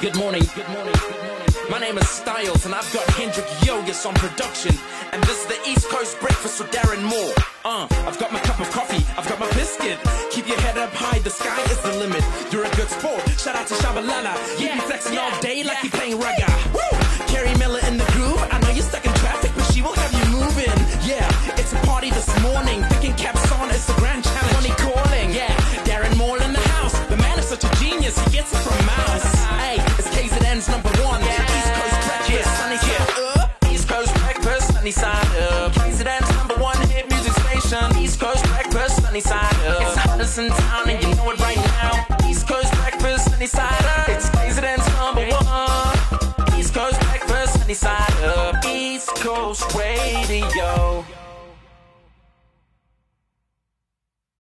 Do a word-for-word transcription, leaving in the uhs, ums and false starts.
Good morning, good morning, good morning. My name is Styles and I've got Hendrik Yogus on production. And this is the East Coast Breakfast with Darren Moore. Uh, I've got my cup of coffee, I've got my biscuit. Keep your head up high, the sky is the limit. You're a good sport, shout out to Shabalala. Yeah, you flexing all day like you're playing rugga. Woo! Carrie Miller in the groove, I know you're stuck in traffic, but she will have you moving. Yeah, it's a party this morning, thinking caps on, it's the grand challenge. Money calling, yeah, Darren Moore in the house. The man is such a genius, he gets it from Mouse. Hey, it's K Z N's number one. Yeah. East Coast Breakfast, yeah. Sunny side up. East Coast Breakfast, sunny side up. K Z N's number one hit music station. East Coast Breakfast, sunny side up. It's hottest in town and you know it right now. East Coast Breakfast, sunny side up. It's K Z N's number one. East Coast Breakfast, sunny side up. East Coast Radio.